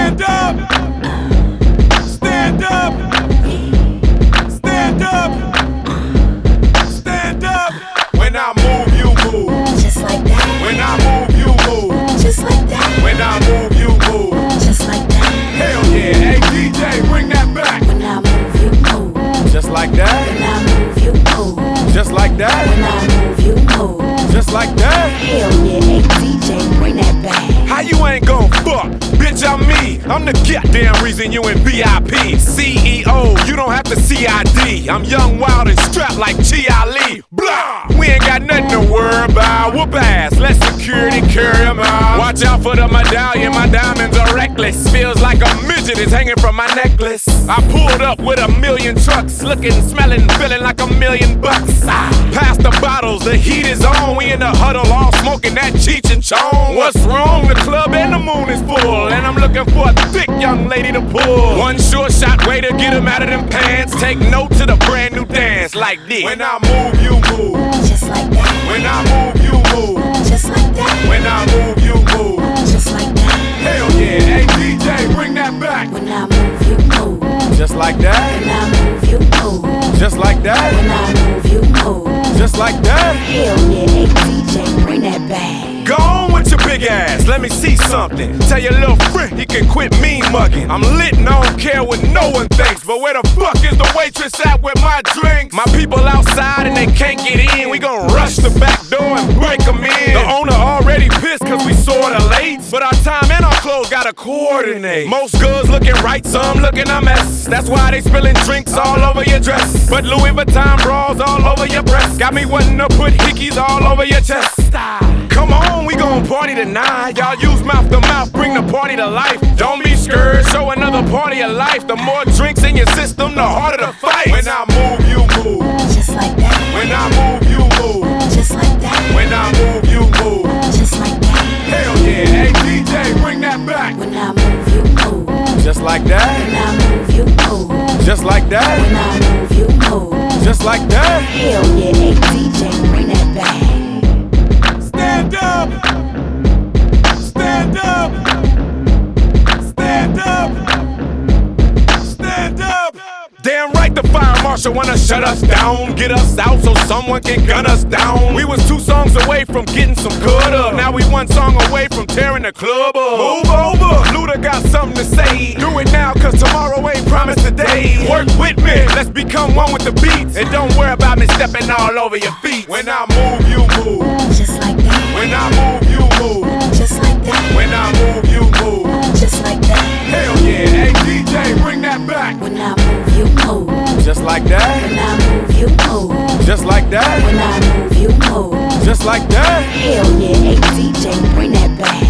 Stand up. Stand up. Stand up. Stand up. When I move, you move. Just like that. When I move, you move. Just like that. When I move, you move. Just like that. Hell yeah. Hey DJ, bring that back. When I move, you move. Just like that. When I move, you move. Just like that. When I move, you move. Just like that. Hell yeah, hey DJ, bring that back. How you ain't gon' fuck? Bitch, I'm me. I'm the goddamn reason you in VIP. CEO, you don't have to CID. I'm young, wild, and strapped like Chi Ali. Blah! We ain't got nothing to worry about. Whoop ass, let security carry 'em out. Watch out for the medallion, my diamonds are reckless. Feels like a midget is hanging from my necklace. I pulled up with 1,000,000 trucks, looking, smelling, feeling like $1,000,000. Pass the bottles, the heat is on. We in the huddle, all smoking that Cheech and Chong. What's wrong? The club and the moon is full, and I'm looking for a thick young lady to pull. One sure shot way to get 'em out of them pants. Take note to the brand new dance like this. When I move, you move. Just like that. When I move, you move. Just like that. When I move, you move. Just like that. Hell yeah, hey DJ, bring that back. When I move, you move. Just like that. When I move, you move. Just like that. When I move, you move. Just like that. Hell yeah, hey DJ, bring that back. Go on with your big ass, let me see something. Tell your little friend he can quit mean mugging. I'm lit and I don't care what no one thinks. But where the fuck is the waitress at with my drinks? My people outside and they can't get in. We gon' rush the back door and break 'em in. The owner already pissed cause we sorta late. But our time and our clothes gotta coordinate. Most girls looking right, some looking a mess. That's why they spilling drinks all over your dress. But Louis Vuitton bras all over your breast. Got me wanting to put hickeys all over your chest. Come on, we gon' party tonight. Y'all use mouth to mouth, bring the party to life. Don't be scared, show another party of life. The more drinks in your system, the harder the fight. When I move, you move. Just like that. When I move, you move. Just like that. When I move, you move. Just like that. Hell yeah, hey DJ, bring that back. When I move, you move. Just like that. When I move, you move. Just like that. When I move, you move. Just like that. Hell yeah, hey DJ, bring that back. Stand up. Stand up. Stand up. Stand up. Damn right the fire marshal wanna shut us down. Get us out so someone can gun us down. We was 2 songs away from getting some good up. Now we 1 song away from tearing the club up. Move over. Luda got something to say. Do it now cause tomorrow ain't promised today. Work with me. Let's become one with the beats. And don't worry about me stepping all over your feet. When I move, you move. Just like that. When I move, you move. Just like that. When I move, you move. Just like that. Hell yeah, hey DJ, bring that back. When I move, you move. Just like that. When I move, you move. Just like that. When I move, you move. Just like that. Hell yeah, hey DJ, bring that back.